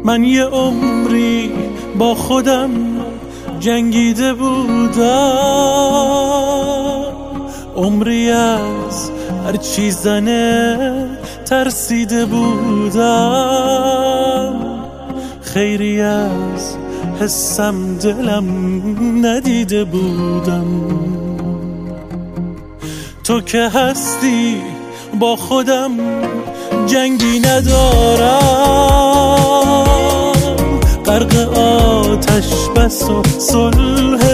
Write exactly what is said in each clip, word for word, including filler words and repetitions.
من یه عمری با خودم جنگیده بودم، عمری از هر چی زنه ترسیده بودم، خیری از حسم دلم ندیده بودم. تو که هستی با خودم جنگی ندارم، غرق آتش بس و صلح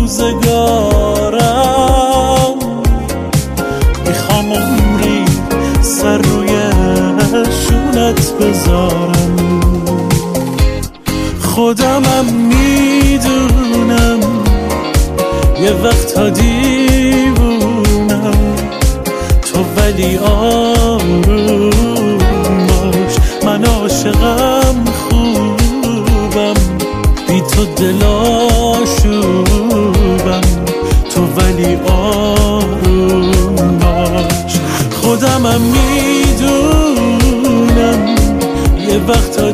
روزگارم. میخوام عمری سر روی شونت بذارم، خودمم میدونم یه وقتا دیوونم، تو ولی آروم باش، من عاشقم خوبم، بی تو دلاشوبم، تو ولی آروم باش. خودمم میدونم یه وقتا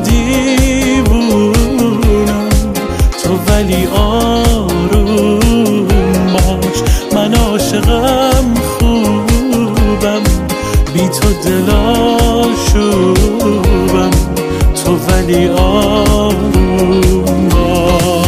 دیوونم، تو ولی آروم باش، من عاشقم خوبم، بی تو دلاشوبم، تو ولی آروم باش.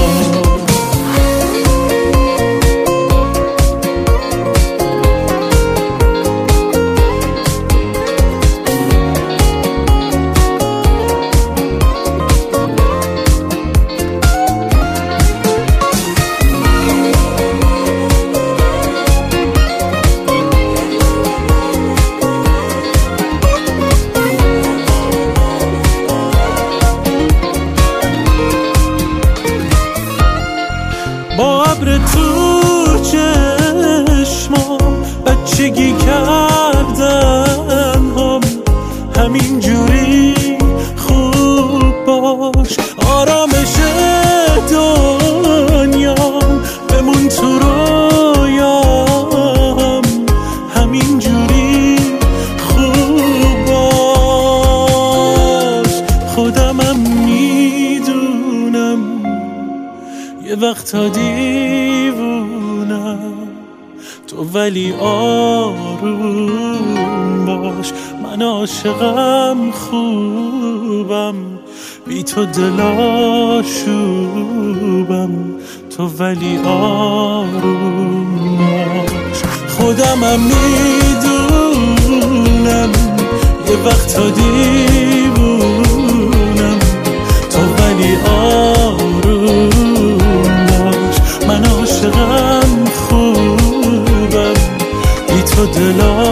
با ابر تو چشما بچگی کردن هم، همین جوری خوب باش، آرامش دنیا بمون تو رویام، همین جوری خوب باش. خودمم میدونم یه وقتا دیوونم، تو ولی آروم باش، من عاشقم خوبم، بی تو دلاشوبم، تو ولی آروم باش. خودمم میدونم یه وقتا دیوونم، تو ولی آروم باش، من عاشقم خوبم، بی تو دلاشوبم،